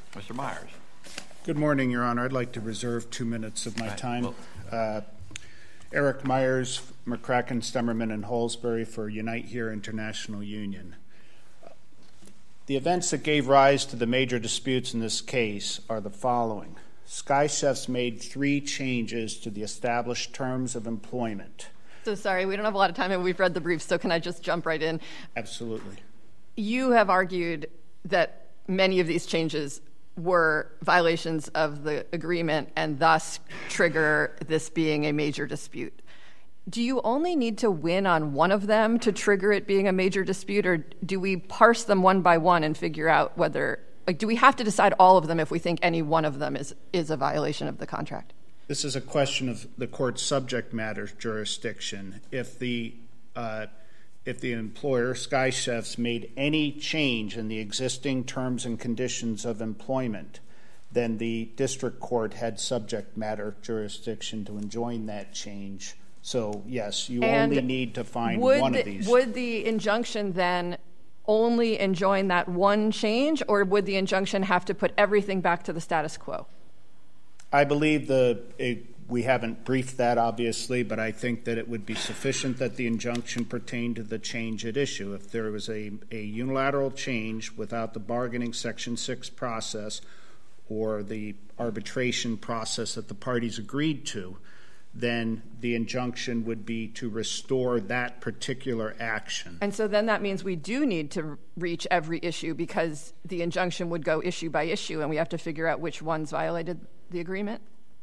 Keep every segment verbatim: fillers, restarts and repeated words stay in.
Mister Myers. Good morning, Your Honor. I'd like to reserve two minutes of my right. time. Well, uh, Eric Myers, McCracken, Stemmerman, and Holsbury for Unite Here International Union. The events that gave rise to the major disputes in this case are the following. Sky Chefs made three changes to the established terms of employment. So sorry, we don't have a lot of time and we've read the briefs, so can I just jump right in? Absolutely. You have argued that many of these changes were violations of the agreement and thus trigger this being a major dispute. Do you only need to win on one of them to trigger it being a major dispute, or do we parse them one by one and figure out whether, like, do we have to decide all of them if we think any one of them is, is a violation of the contract? This is a question of the court's subject matter jurisdiction. If the uh, if the employer, Sky Chefs, made any change in the existing terms and conditions of employment, then the district court had subject matter jurisdiction to enjoin that change. So, yes, you and only need to find would one the, of these. Would the injunction then only enjoin that one change, or would the injunction have to put everything back to the status quo? I believe the it, we haven't briefed that, obviously, but I think that it would be sufficient that the injunction pertained to the change at issue. If there was a, a unilateral change without the bargaining Section six process or the arbitration process that the parties agreed to, then the injunction would be to restore that particular action. And so then that means we do need to reach every issue because the injunction would go issue by issue and we have to figure out which ones violated the agreement?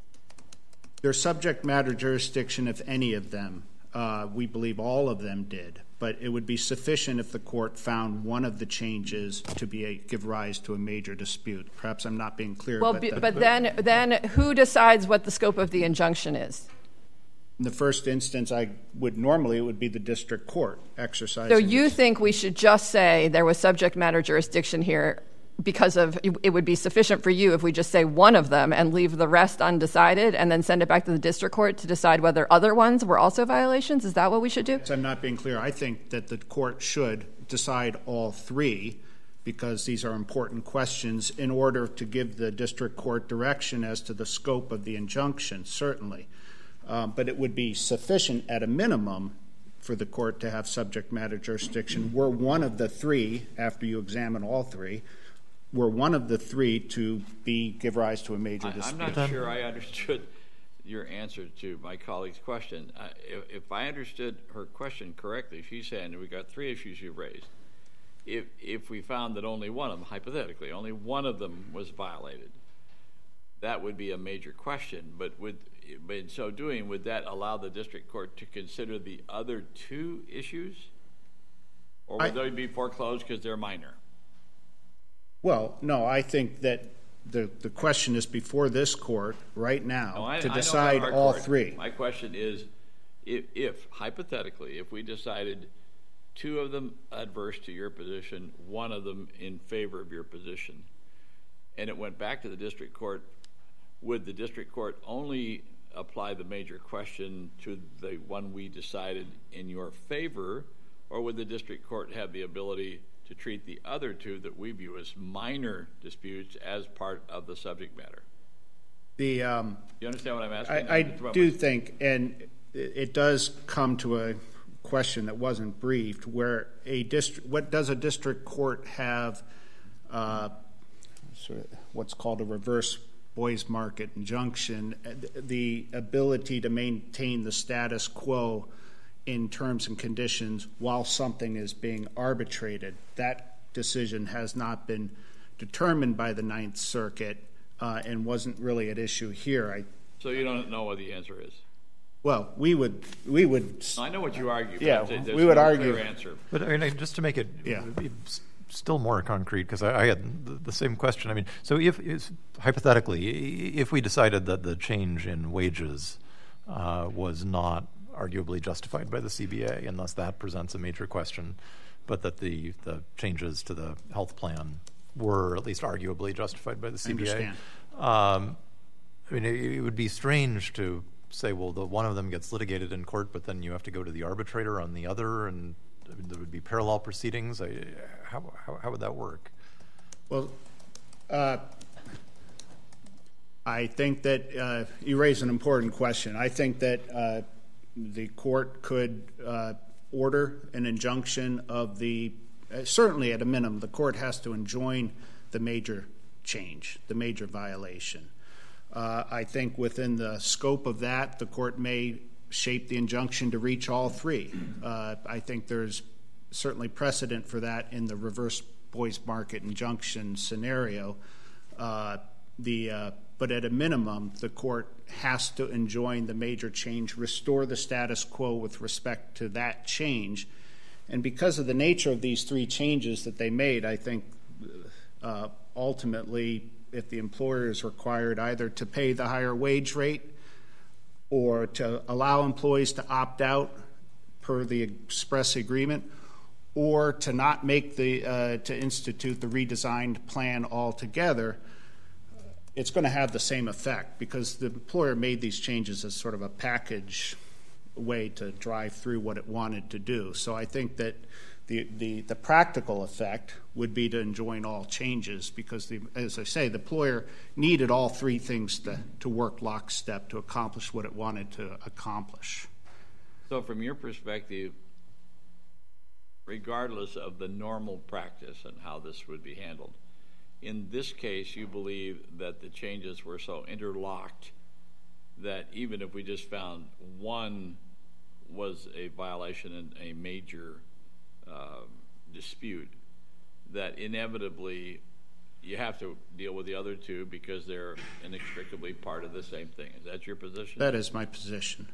Their subject matter jurisdiction, if any of them, uh, we believe all of them did, but it would be sufficient if the court found one of the changes to be a, give rise to a major dispute. Perhaps I'm not being clear. Well, but, be, the, but then, then who decides what the scope of the injunction is? In the first instance, I would normally it would be the district court exercising. So you this. think we should just say there was subject matter jurisdiction here because of it would be sufficient for you if we just say one of them and leave the rest undecided and then send it back to the district court to decide whether other ones were also violations? Is that what we should do? I'm not being clear. I think that the court should decide all three because these are important questions in order to give the district court direction as to the scope of the injunction, certainly. Um, but it would be sufficient at a minimum for the court to have subject matter jurisdiction were one of the three, after you examine all three, were one of the three to be give rise to a major I, dispute. I'm not sure I understood your answer to my colleague's question. Uh, if, if I understood her question correctly, she's saying we got three issues you raised. If if we found that only one of them, hypothetically, only one of them was violated, that would be a major question. But would but in so doing, would that allow the district court to consider the other two issues, or would I, they be foreclosed because they're minor? Well, no, I think that the the question is before this court right now no, I, to I decide all court. three. My question is, if, if hypothetically, if we decided two of them adverse to your position, one of them in favor of your position, and it went back to the district court, would the district court only apply the major question to the one we decided in your favor, or would the district court have the ability to treat the other two that we view as minor disputes as part of the subject matter? The um, you understand what I'm asking? I, I do think, and it does come to a question that wasn't briefed, where a district, what does a district court have uh, sort of what's called a reverse Boys Market injunction, the ability to maintain the status quo in terms and conditions while something is being arbitrated. That decision has not been determined by the Ninth Circuit uh, and wasn't really at issue here. I, so you don't know what the answer is? Well, we would, we would. I know what you argue. Yeah, but we would no argue. Clear answer. But I mean, just to make it yeah. still more concrete, because I, I had the, the same question. I mean, so if, if hypothetically, if we decided that the change in wages uh, was not arguably justified by the C B A, and thus that presents a major question, but that the the changes to the health plan were at least arguably justified by the C B A. I understand. Um, I mean, it, it would be strange to say, well, the one of them gets litigated in court, but then you have to go to the arbitrator on the other, and I mean, there would be parallel proceedings. I, how, how how would that work? Well, uh, I think that uh, you raise an important question. I think that uh, the court could uh, order an injunction of the, uh, certainly at a minimum, the court has to enjoin the major change, the major violation. Uh, I think within the scope of that, the court may shape the injunction to reach all three. Uh, I think there's certainly precedent for that in the reverse Boy's Market injunction scenario. Uh, the uh, but at a minimum, the court has to enjoin the major change, restore the status quo with respect to that change. And because of the nature of these three changes that they made, I think uh, ultimately, if the employer is required either to pay the higher wage rate or to allow employees to opt out per the express agreement, or to not make the, uh, to institute the redesigned plan altogether, it's going to have the same effect because the employer made these changes as sort of a package way to drive through what it wanted to do. So I think that the, the, the practical effect would be to enjoin all changes because, the, as I say, the employer needed all three things to, to work lockstep to accomplish what it wanted to accomplish. So from your perspective, regardless of the normal practice and how this would be handled, in this case, you believe that the changes were so interlocked that even if we just found one was a violation and a major uh, dispute, that inevitably you have to deal with the other two because they're inextricably part of the same thing. Is that your position? That is my position.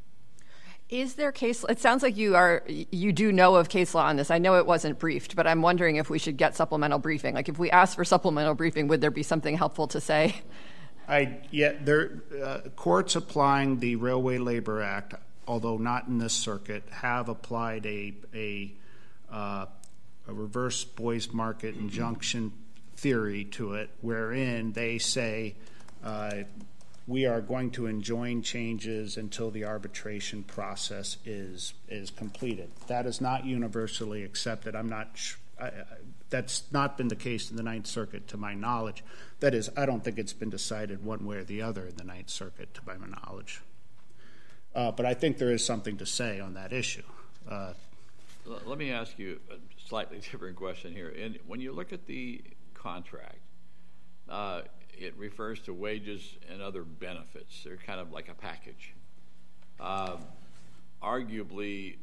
Is there case, it sounds like you are, you do know of case law on this. I know it wasn't briefed, but I'm wondering if we should get supplemental briefing. Like if we ask for supplemental briefing, would there be something helpful to say? I, yeah, there, uh, courts applying the Railway Labor Act, although not in this circuit, have applied a, a, uh, a reverse Boy's Market injunction theory to it, wherein they say, uh, we are going to enjoin changes until the arbitration process is is completed. That is not universally accepted. I'm not. Sh- I, I, that's not been the case in the Ninth Circuit, to my knowledge. That is, I don't think it's been decided one way or the other in the Ninth Circuit, to my knowledge. Uh, but I think there is something to say on that issue. Uh, Let me ask you a slightly different question here. And when you look at the contract, uh, it refers to wages and other benefits. They're kind of like a package. Uh, arguably,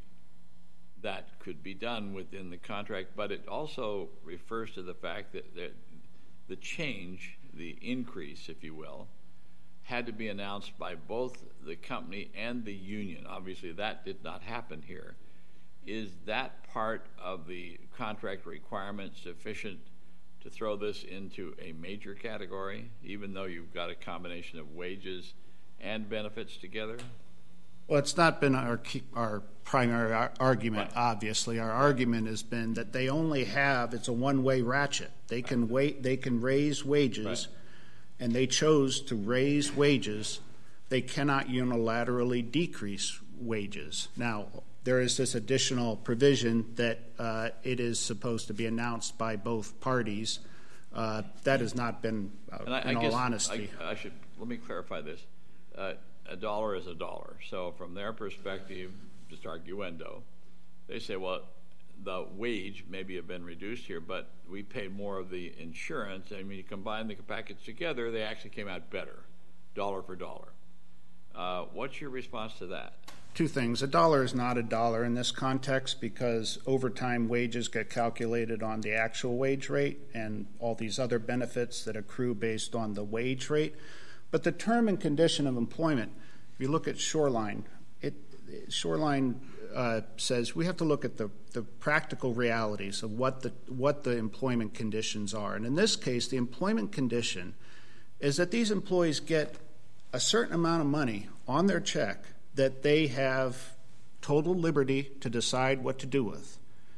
that could be done within the contract, but it also refers to the fact that the, the change, the increase, if you will, had to be announced by both the company and the union. Obviously, that did not happen here. Is that part of the contract requirement sufficient to throw this into a major category, even though you've got a combination of wages and benefits together? Well, it's not been our key, our primary ar- argument, obviously. Our argument has been that they only have, it's a one-way ratchet. They can wait, they can raise wages, right. And they chose to raise wages. They cannot unilaterally decrease wages. Now, there is this additional provision that uh, it is supposed to be announced by both parties. Uh, that has not been, uh, and I, in I all guess honesty. I, I should, let me clarify this. Uh, a dollar is a dollar. So from their perspective, just arguendo, they say, well, the wage maybe have been reduced here, but we paid more of the insurance. And when you combine the package together, they actually came out better, dollar for dollar. Uh, what's your response to that? Two things. A dollar is not a dollar in this context because overtime wages get calculated on the actual wage rate and all these other benefits that accrue based on the wage rate. But the term and condition of employment, if you look at Shoreline, it, Shoreline uh, says we have to look at the, the practical realities of what the, what the employment conditions are. And in this case, the employment condition is that these employees get a certain amount of money on their check that they have total liberty to decide what to do with.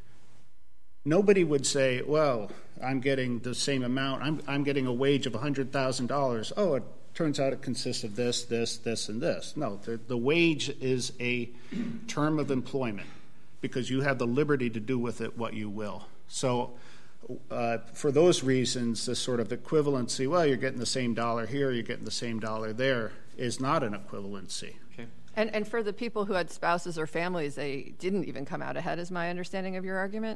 Nobody would say, well, I'm getting the same amount. I'm, I'm getting a wage of one hundred thousand dollars. Oh, it turns out it consists of this, this, this, and this. No, the, the wage is a term of employment because you have the liberty to do with it what you will. So Uh, for those reasons, the sort of equivalency, well, you're getting the same dollar here, you're getting the same dollar there, is not an equivalency. Okay. And, and for the people who had spouses or families, they didn't even come out ahead, is my understanding of your argument?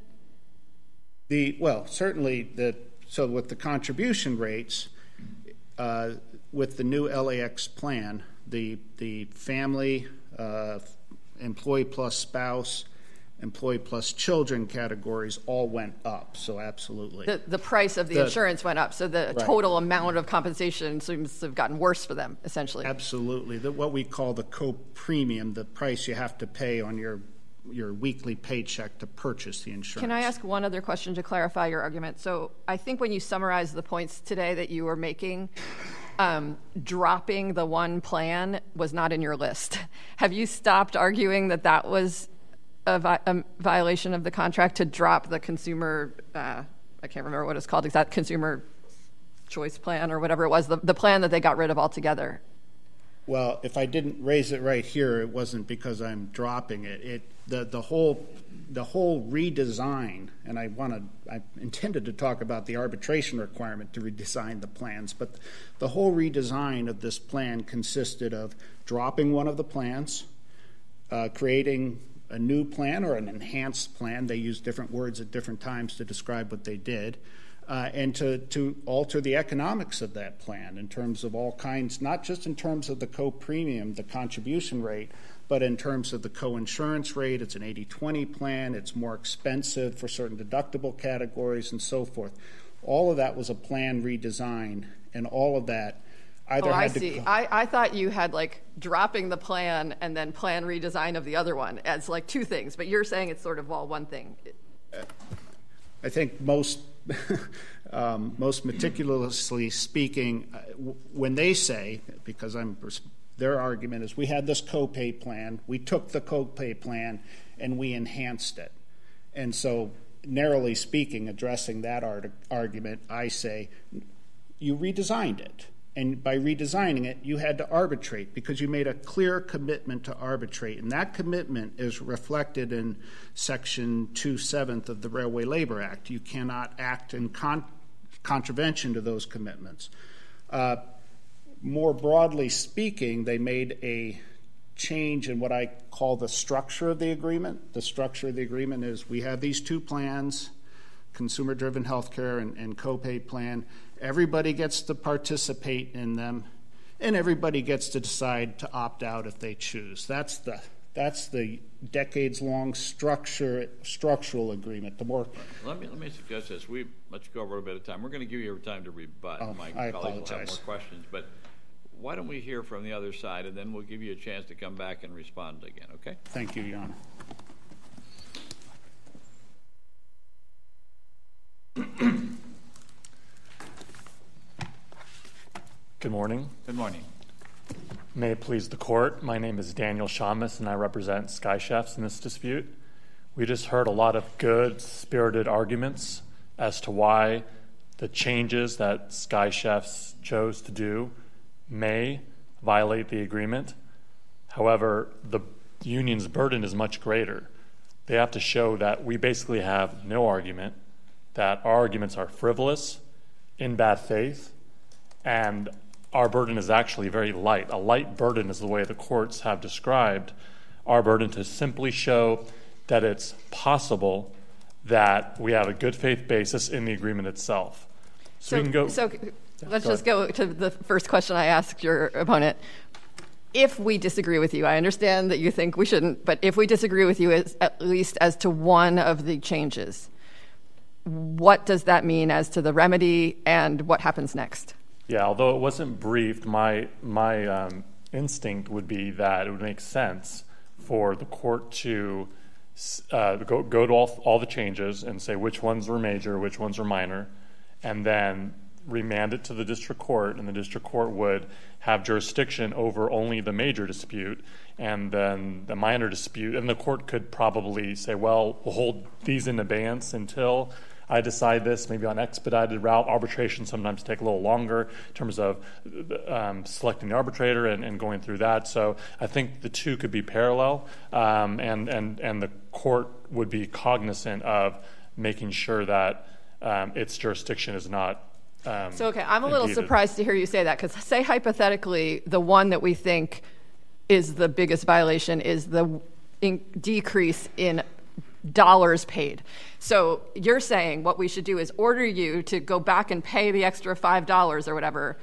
The well, certainly, the so with the contribution rates, uh, with the new L A X plan, the, the family, uh, employee plus spouse, employee plus children categories all went up, so absolutely. The, the price of the, the insurance went up, so the right. total amount of compensation seems to have gotten worse for them, essentially. Absolutely. The, what we call the co-premium, the price you have to pay on your your weekly paycheck to purchase the insurance. Can I ask one other question to clarify your argument? So I think when you summarized the points today that you were making, um, dropping the one plan was not in your list. Have you stopped arguing that that was A, vi- a violation of the contract to drop the consumer, uh, I can't remember what it's called, exact consumer choice plan or whatever it was, the, the plan that they got rid of altogether? Well, if I didn't raise it right here, it wasn't because I'm dropping it. It the the whole the whole redesign, and I want to I intended to talk about the arbitration requirement to redesign the plans, but the whole redesign of this plan consisted of dropping one of the plans, uh, creating a new plan or an enhanced plan. They use different words at different times to describe what they did, uh, and to, to alter the economics of that plan in terms of all kinds, not just in terms of the co-premium, the contribution rate, but in terms of the co-insurance rate. It's an eighty twenty plan. It's more expensive for certain deductible categories and so forth. All of that was a plan redesign, and all of that either oh, had I to see. co- I, I thought you had like dropping the plan and then plan redesign of the other one as like two things, but you're saying it's sort of all one thing. I think most um, most meticulously speaking, uh, w- when they say, because I'm their argument is we had this co-pay plan, we took the co-pay plan and we enhanced it. And so narrowly speaking, addressing that art- argument, I say you redesigned it. And by redesigning it, you had to arbitrate because you made a clear commitment to arbitrate. And that commitment is reflected in Section two seventh of the Railway Labor Act. You cannot act in con- contravention to those commitments. Uh, more broadly speaking, they made a change in what I call the structure of the agreement. The structure of the agreement is we have these two plans, consumer-driven healthcare and, and co-pay plan. Everybody gets to participate in them, and everybody gets to decide to opt out if they choose. That's the that's the decades-long structure structural agreement. The more let me let me suggest this. We let's go over a bit of time. We're going to give you time to rebut. Oh, My I colleagues will have apologize. more questions, but why don't we hear from the other side, and then we'll give you a chance to come back and respond again. Okay? Thank you, Your Honor. Good morning. Good morning. May it please the court, my name is Daniel Shamus and I represent Sky Chefs in this dispute. We just heard a lot of good, spirited arguments as to why the changes that Sky Chefs chose to do may violate the agreement. However, the union's burden is much greater. They have to show that we basically have no argument, that our arguments are frivolous, in bad faith, and our burden is actually very light. A light burden is the way the courts have described our burden, to simply show that it's possible that we have a good faith basis in the agreement itself. So, So, we can go. so let's go just go to the first question I asked your opponent. If we disagree with you, I understand that you think we shouldn't, but if we disagree with you as, at least as to one of the changes, what does that mean as to the remedy and what happens next? Yeah, although it wasn't briefed, my my um, instinct would be that it would make sense for the court to uh, go go to all all the changes and say which ones were major, which ones were minor, and then remand it to the district court, and the district court would have jurisdiction over only the major dispute, and then the minor dispute, and the court could probably say, well, we'll hold these in abeyance until I decide this, maybe on expedited route. Arbitration sometimes take a little longer in terms of um, selecting the arbitrator and, and going through that. So I think the two could be parallel, um, and, and, and the court would be cognizant of making sure that um, its jurisdiction is not. Um, so, okay, I'm a little impeded. surprised to hear you say that, because say hypothetically the one that we think is the biggest violation is the in- decrease in dollars paid. So you're saying what we should do is order you to go back and pay the extra five dollars or whatever.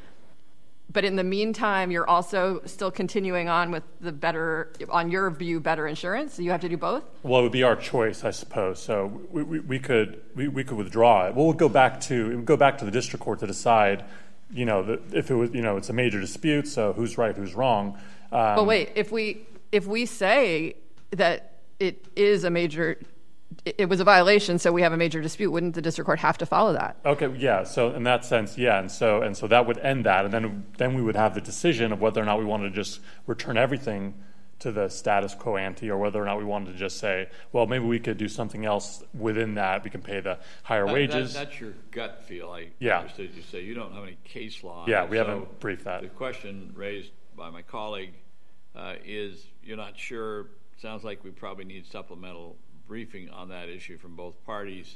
But in the meantime, you're also still continuing on with the better, on your view, better insurance. So you have to do both? Well, it would be our choice, I suppose. So we, we, we could we, we could withdraw it. Well, we'll go back to it would go back to the district court to decide, you know, the, if it was, you know, it's a major dispute. So who's right, who's wrong? Um, but wait, if we if we say that it is a major, it was a violation, so we have a major dispute, wouldn't the district court have to follow that? Okay, yeah. So in that sense, yeah, and so and so that would end that, and then then we would have the decision of whether or not we wanted to just return everything to the status quo ante, or whether or not we wanted to just say, well, maybe we could do something else within that. We can pay the higher that, wages. That, that's your gut feel. I yeah. understood you say you don't have any case law. Yeah, we so haven't briefed that. The question raised by my colleague uh, is you're not sure. Sounds like we probably need supplemental briefing on that issue from both parties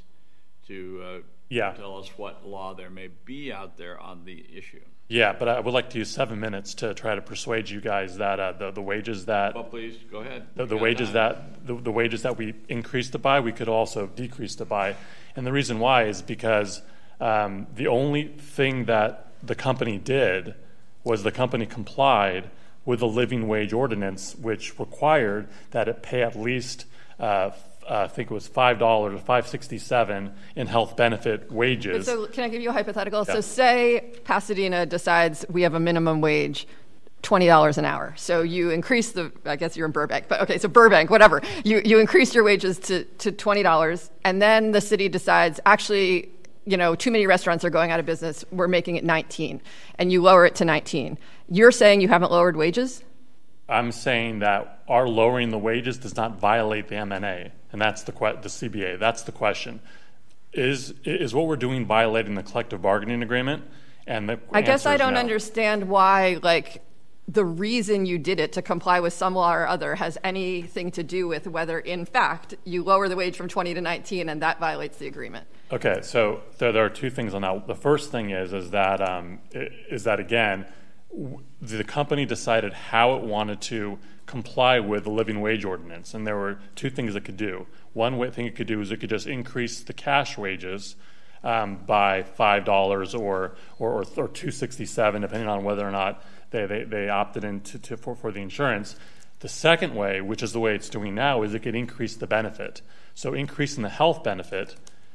to uh, yeah. tell us what law there may be out there on the issue. Yeah, but I would like to use seven minutes to try to persuade you guys that uh, the, the wages that well, please go ahead. The, the wages that the, the wages that we increased it by, we could also decrease it by, and the reason why is because um, the only thing that the company did was the company complied with the living wage ordinance, which required that it pay at least. Uh, Uh, I think it was five dollars or five sixty-seven in health benefit wages. But so can I give you a hypothetical? Yeah. So say Pasadena decides we have a minimum wage, twenty dollars an hour. So you increase the, I guess you're in Burbank, but okay, so Burbank, whatever. You you increase your wages to, to twenty dollars, and then the city decides, actually, you know, too many restaurants are going out of business, we're making it nineteen, and you lower it to nineteen. You're saying you haven't lowered wages? I'm saying that our lowering the wages does not violate the M N A, and that's the que- the C B A. That's the question. Is is what we're doing violating the collective bargaining agreement? And the I guess I don't no. understand why, like, the reason you did it to comply with some law or other has anything to do with whether, in fact, you lower the wage from twenty to nineteen, and that violates the agreement. Okay, so there, there are two things on that. The first thing is is that um, is that again. The company decided how it wanted to comply with the living wage ordinance, and there were two things it could do. One way, thing it could do is it could just increase the cash wages um, by five dollars or or, or, or two sixty-seven, depending on whether or not they, they, they opted in to, to, for, for the insurance. The second way, which is the way it's doing now, is it could increase the benefit. So increasing the health benefit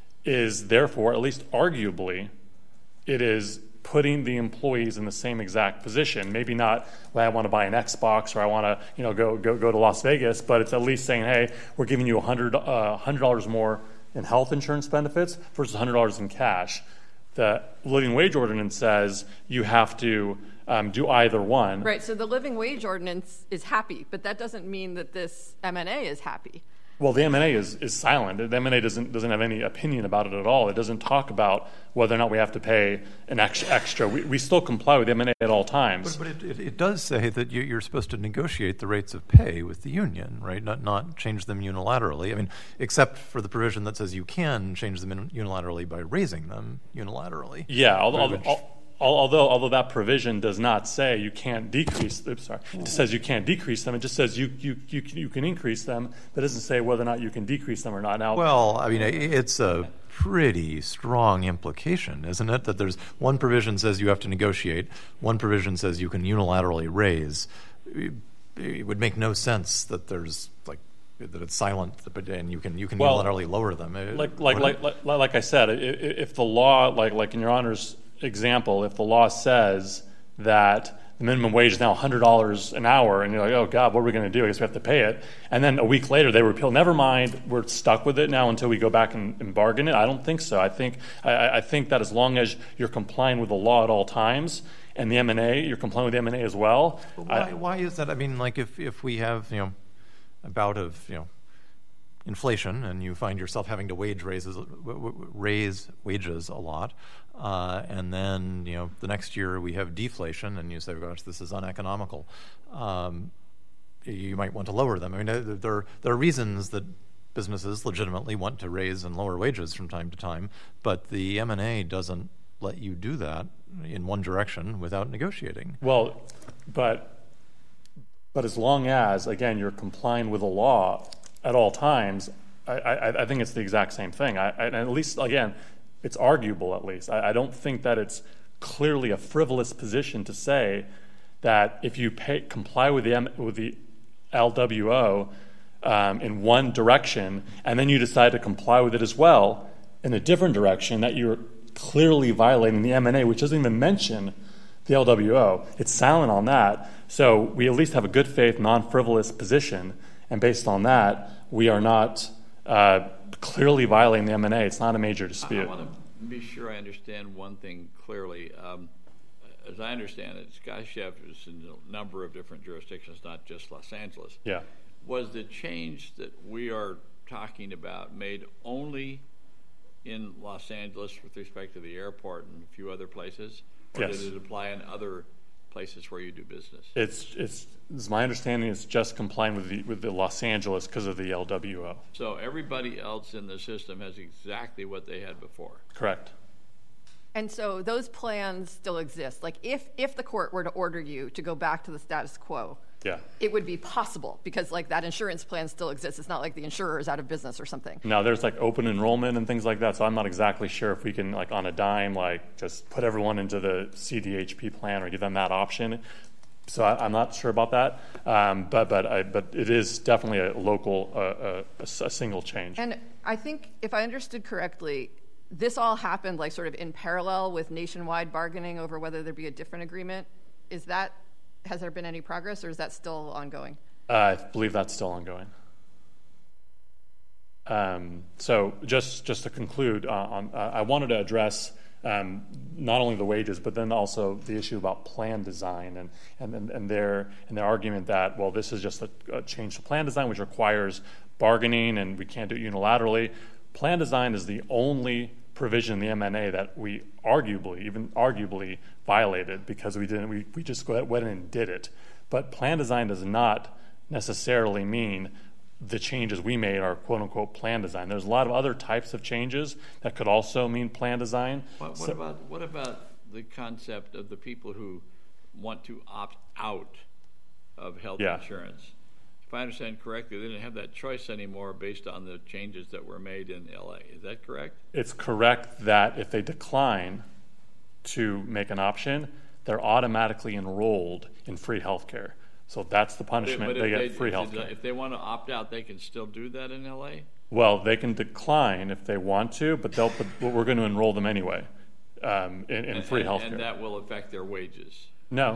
is therefore, at least arguably, it is putting the employees in the same exact position. Maybe not, well, I want to buy an Xbox or I want to, you know, go go go to Las Vegas, but it's at least saying, hey, we're giving you one hundred dollars uh, one hundred dollars more in health insurance benefits versus one hundred dollars in cash. The living wage ordinance says you have to um, do either one. Right, so the living wage ordinance is happy, but that doesn't mean that this M N A is happy. Well, the M N A is, is silent. The M N A doesn't doesn't have any opinion about it at all. It doesn't talk about whether or not we have to pay an extra. extra. We, we still comply with the M N A at all times. But, but it, it, it does say that you, you're supposed to negotiate the rates of pay with the union, right? Not not change them unilaterally. I mean, except for the provision that says you can change them unilaterally by raising them unilaterally. Yeah, although, although, although although that provision does not say you can't decrease. Oops, sorry, it just says you can't decrease them. It just says you you you can, you can increase them. But it doesn't say whether or not you can decrease them or not. Now, well, I mean, it's a pretty strong implication, isn't it? That there's one provision says you have to negotiate, one provision says you can unilaterally raise. It would make no sense that there's like that it's silent, but and you can you can well, unilaterally lower them. Like like like, like like I said, if the law, like like in Your Honor's example, if the law says that the minimum wage is now one hundred dollars an hour, and you're like, oh, God, what are we going to do? I guess we have to pay it. And then a week later they repeal. Never mind, we're stuck with it now until we go back and, and bargain it. I don't think so. I think I, I think that as long as you're complying with the law at all times, and the M N A, you're complying with the M N A as well. But why, I, why is that? I mean, like if, if we have, you know, a bout of, you know, inflation, and you find yourself having to wage raises, raise wages a lot, uh, and then you know the next year we have deflation, and you say, "Gosh, this is uneconomical." Um, you might want to lower them. I mean, there there are reasons that businesses legitimately want to raise and lower wages from time to time, but the M and A doesn't let you do that in one direction without negotiating. Well, but but as long as, again, you're complying with the law at all times, I, I, I think it's the exact same thing. I, I, and at least, again, it's arguable at least. I, I don't think that it's clearly a frivolous position to say that if you pay, comply with the, M, with the L W O um, in one direction, and then you decide to comply with it as well in a different direction, that you're clearly violating the M and A, which doesn't even mention the L W O. It's silent on that. So we at least have a good faith, non-frivolous position, and based on that, we are not uh, clearly violating the M and A. It's not a major dispute. I, I want to be sure I understand one thing clearly. Um, as I understand it, SkyChef is in a number of different jurisdictions, not just Los Angeles. Yeah. Was the change that we are talking about made only in Los Angeles with respect to the airport and a few other places? Or Yes. did it apply in other places where you do business? It's, it's, it's my understanding it's just complying with the, with the Los Angeles because of the L W O. So everybody else in the system has exactly what they had before. Correct. And so those plans still exist. Like if, if the court were to order you to go back to the status quo, Yeah. it would be possible because like that insurance plan still exists. It's not like the insurer is out of business or something. Now there's like open enrollment and things like that, so I'm not exactly sure if we can like on a dime like just put everyone into the C D H P plan or give them that option. So I, I'm not sure about that, um, but but I, but it is definitely a local, uh, a, a single change. And I think if I understood correctly, this all happened like sort of in parallel with nationwide bargaining over whether there be a different agreement. Is that, has there been any progress or is that still ongoing? Uh, I believe that's still ongoing. Um, so just just to conclude, uh, on, uh, I wanted to address um, not only the wages, but then also the issue about plan design and and and, and their and their argument that well, this is just a, a change to plan design, which requires bargaining, and we can't do it unilaterally. Plan design is the only provision in the M and A that we arguably, even arguably, violated because we didn't. We we just went in and did it. But plan design does not necessarily mean the changes we made are quote-unquote plan design. There's a lot of other types of changes that could also mean plan design. What, what So- about what about the concept of the people who want to opt out of health Yeah. insurance? If I understand correctly, they didn't have that choice anymore based on the changes that were made in L A. Is that correct? It's correct that if they decline to make an option, they're automatically enrolled in free health care. So that's the punishment. But They if get free if health they- care. If they want to opt out, they can still do that in L A? Well, they can decline if they want to, but they'll. But we're going to enroll them anyway um, in, in free and, health and care. that will affect their wages. No,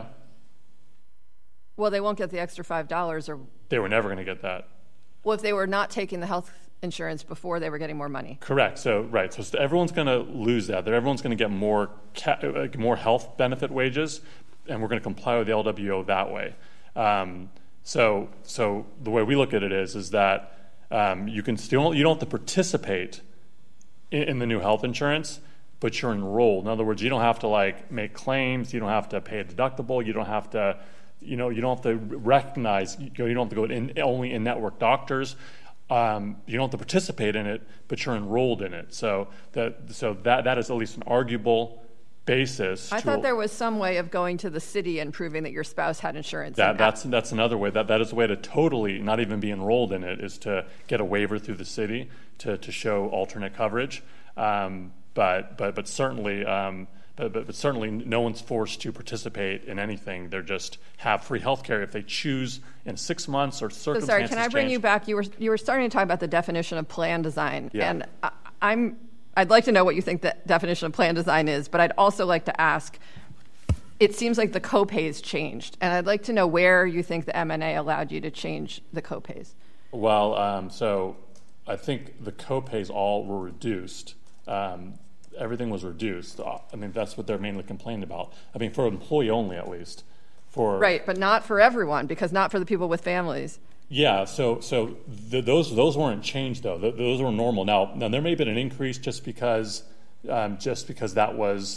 Well, they won't get the extra five dollars or, they were never going to get that. well, if they were not taking the health insurance before they were getting more money. Correct. So right. So everyone's going to lose that. Everyone's going to get more ca- uh, more health benefit wages, and we're going to comply with the L W O that way. Um, so so the way we look at it is is that um, you can still you don't have to participate in, in the new health insurance, but you're enrolled. In other words, you don't have to like make claims. You don't have to pay a deductible. You don't have to. You know, you don't have to recognize, you know, you don't have to go in only in network doctors. Um, you don't have to participate in it, but you're enrolled in it. So that so that that is at least an arguable basis. I to thought there was some way of going to the city and proving that your spouse had insurance. that and that's that's another way. That that is a way to totally not even be enrolled in it is to get a waiver through the city to to show alternate coverage. Um, but but but certainly. Um, But, but, but certainly no one's forced to participate in anything. They're just have free health care if they choose in six months or So circumstances sorry, can I bring change. you back? You were you were starting to talk about the definition of plan design, Yeah. and I, I'm I'd like to know what you think the definition of plan design is, but I'd also like to ask. It seems like the copays changed, and I'd like to know where you think the M and A allowed you to change the copays. Well, um, so I think the copays all were reduced. Um, everything was reduced. I mean, that's what they're mainly complaining about. I mean, for employee only, at least. For Right, but not for everyone, because not for the people with families. Yeah, so so the, those those weren't changed though. Th- those were normal. Now, now there may have been an increase just because um, just because that was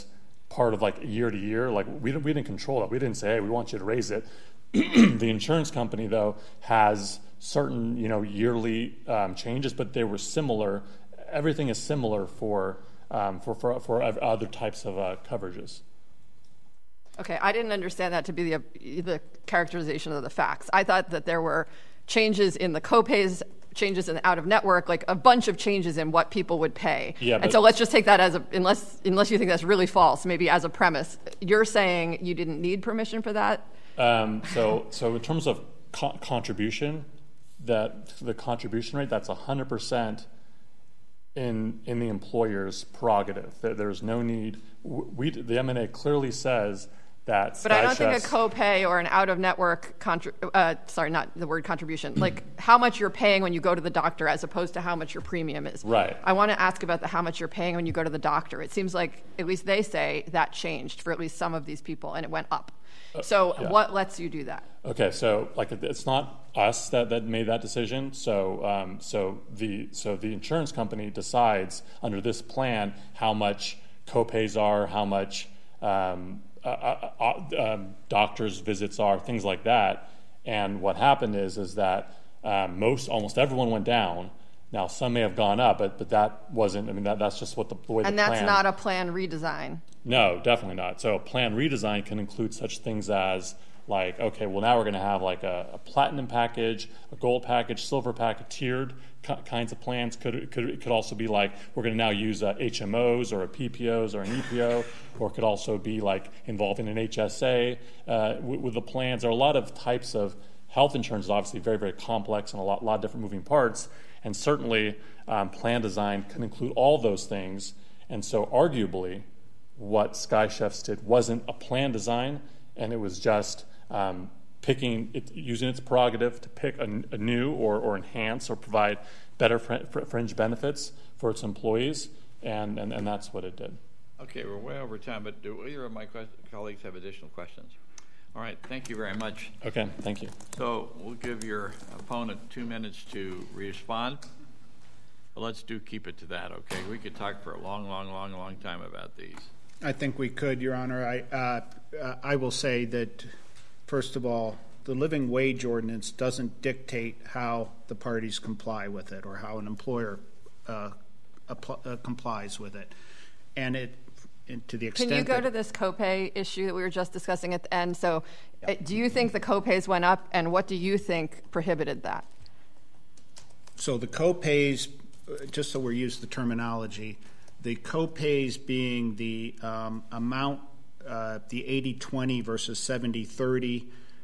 part of like year to year. Like we didn't, we didn't control it. We didn't say, hey, we want you to raise it. The insurance company, though, has certain, you know, yearly um, changes, but they were similar. Everything is similar for um, for, for for other types of uh, coverages. Okay, I didn't understand that to be the the characterization of the facts. I thought that there were changes in the copays, changes in the out-of-network, like a bunch of changes in what people would pay. Yeah, and so let's just take that as a, unless unless you think that's really false, maybe as a premise. You're saying you didn't need permission for that? Um, so, so in terms of co- contribution, that the contribution rate, that's one hundred percent in in the employer's prerogative. There, there's no need. We the M and A clearly says that. But I don't think a Chefs, copay or an out-of-network contri- uh, sorry, not the word contribution. Like how much you're paying when you go to the doctor, as opposed to how much your premium is. Right. I want to ask about the how much you're paying when you go to the doctor. It seems like at least they say that changed for at least some of these people, and it went up. So yeah. what lets you do that? Okay, so like it's not us that, that made that decision. So um, so the so the insurance company decides under this plan how much copays are, how much um, uh, uh, uh, um, doctors' visits are, things like that. And what happened is is that um, most almost everyone went down. Now some may have gone up, but but that wasn't. I mean that that's just what the, the way and the that's plan. not a plan redesign. No, definitely not. So a plan redesign can include such things as like, okay, well now we're going to have like a, a platinum package, a gold package, silver package, tiered k- kinds of plans. Could could it could also be like we're going to now use uh, H M Os or a P P Os or an E P O, or it could also be like involving an H S A uh, with, with the plans. There are a lot of types of health insurance. Is obviously very very complex and a lot lot of different moving parts, and certainly um, plan design can include all those things. And so arguably, what Sky Chefs did wasn't a plan design, and it was just um, picking, it, using its prerogative to pick a, a new or, or enhance or provide better fr- fringe benefits for its employees, and, and, and that's what it did. Okay, we're way over time, but do either of my que- colleagues have additional questions? All right, thank you very much. Okay, thank you. So we'll give your opponent two minutes to respond. But let's do keep it to that, okay? We could talk for a long, long, long, long time about these. I think we could, Your Honor. I uh, uh, I will say that, first of all, the living wage ordinance doesn't dictate how the parties comply with it or how an employer uh, apl- uh, complies with it. And it, and to the extent Can you go that, to this copay issue that we were just discussing at the end? So uh, do you think the copays went up, and what do you think prohibited that? So the copays, uh, just so we're used the terminology, the copays being the um, amount, uh, the eighty twenty versus seventy thirty,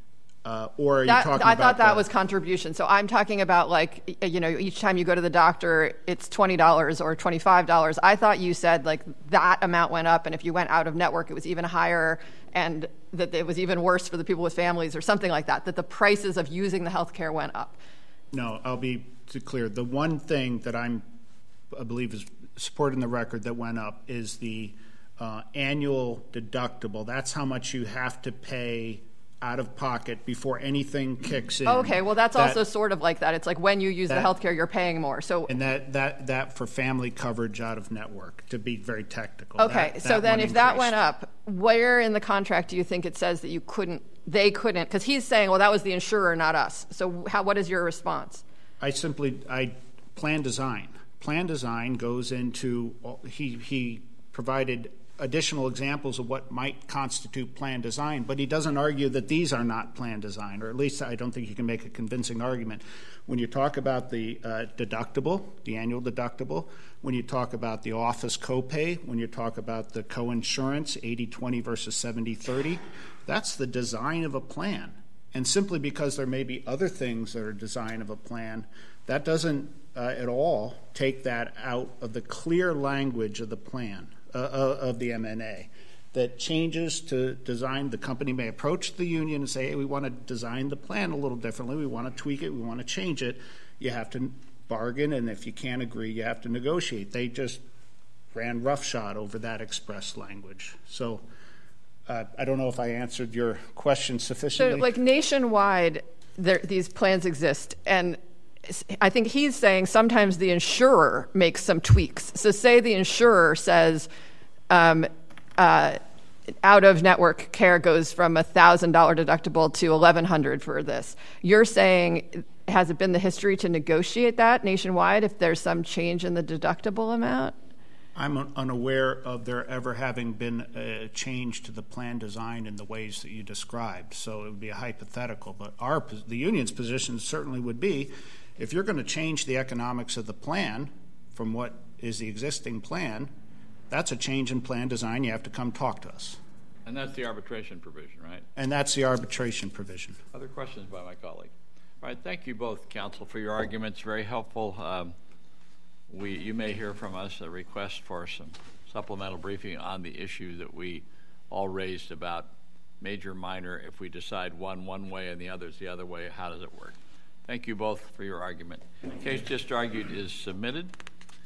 uh, or are you That, talking I about thought that the, was contribution. So I'm talking about, like, you know, each time you go to the doctor, it's twenty dollars or twenty-five dollars. I thought you said, like, that amount went up, and if you went out of network, it was even higher, and that it was even worse for the people with families or something like that, that the prices of using the health care went up. No, I'll be clear. The one thing that I'm, I believe is supporting the record that went up is the uh, annual deductible. That's how much you have to pay out of pocket before anything kicks in. Okay, well, that's that, also sort of like that. It's like when you use that, the health care, you're paying more. So, and that, that, that for family coverage out of network, to be very technical. okay, that, so that then one if that increased. went up, where in the contract do you think it says that you couldn't, they couldn't? Because he's saying, well, that was the insurer, not us. So how, what is your response? I simply, I plan design. Plan design goes into, he, he provided additional examples of what might constitute plan design, but he doesn't argue that these are not plan design, or at least I don't think you can make a convincing argument. When you talk about the uh, deductible, the annual deductible, when you talk about the office copay, when you talk about the coinsurance, eighty twenty versus seventy thirty, that's the design of a plan. And simply because there may be other things that are design of a plan, that doesn't uh, at all take that out of the clear language of the plan, uh, of the M N A, that changes to design. The company may approach the union and say, hey, we want to design the plan a little differently. We want to tweak it. We want to change it. You have to bargain, and if you can't agree, you have to negotiate. They just ran roughshod over that express language. So uh, I don't know if I answered your question sufficiently. So, like, nationwide, there, these plans exist, and I think he's saying sometimes the insurer makes some tweaks. So say the insurer says, um, uh, out-of-network care goes from a one thousand dollars deductible to eleven hundred dollars for this. You're saying, has it been the history to negotiate that nationwide if there's some change in the deductible amount? I'm un- unaware of there ever having been a change to the plan design in the ways that you described, so it would be a hypothetical. But our the union's position certainly would be, if you're going to change the economics of the plan from what is the existing plan, that's a change in plan design. You have to come talk to us. And that's the arbitration provision, right? And that's the arbitration provision. Other questions by my colleague? All right, thank you both, counsel, for your arguments. Very helpful. Um, we, you may hear from us a request for some supplemental briefing on the issue that we all raised about major, minor. If we decide one one way and the others the other way, how does it work? Thank you both for your argument. The case just argued is submitted.